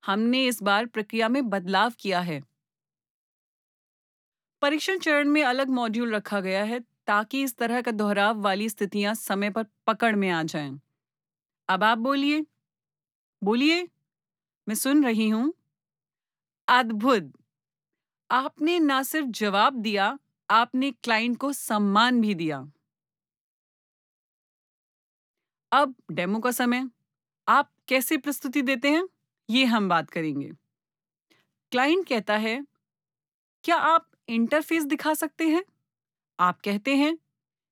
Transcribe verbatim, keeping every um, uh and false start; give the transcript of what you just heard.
हमने इस बार प्रक्रिया में बदलाव किया है। परीक्षण चरण में अलग मॉड्यूल रखा गया है ताकि इस तरह का दोहराव वाली स्थितियां समय पर पकड़ में आ जाएं। अब आप बोलिए, बोलिए, मैं सुन रही हूँ। अद्भुत! आपने ना सिर्फ जवाब दिया, आपने क्लाइंट को सम्मान भी दिया। अब डेमो का समय। आप कैसे प्रस्तुति देते हैं, ये हम बात करेंगे। क्लाइंट कहता है, क्या आप इंटरफेस दिखा सकते हैं? आप कहते हैं,